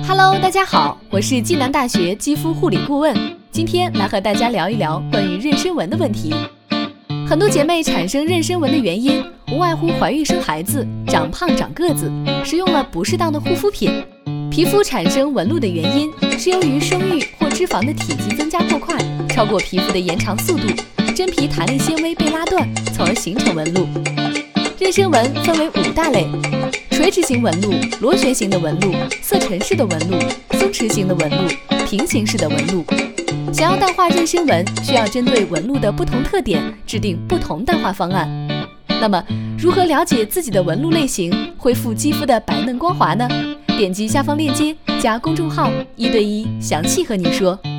Hello， 大家好，我是暨南大学肌肤护理顾问，今天来和大家聊一聊关于妊娠纹的问题。很多姐妹产生妊娠纹的原因，无外乎怀孕生孩子、长胖长个子、使用了不适当的护肤品。皮肤产生纹路的原因是由于生育或脂肪的体积增加过快，超过皮肤的延长速度，真皮弹力纤维被拉断，从而形成纹路。妊娠纹分为5大类：垂直型纹路、螺旋形的纹路、色沉式的纹路、松弛型的纹路、平行式的纹路。想要淡化妊娠纹，需要针对纹路的不同特点制定不同淡化方案。那么，如何了解自己的纹路类型，恢复肌肤的白嫩光滑呢？点击下方链接，加公众号1对1，详细和你说。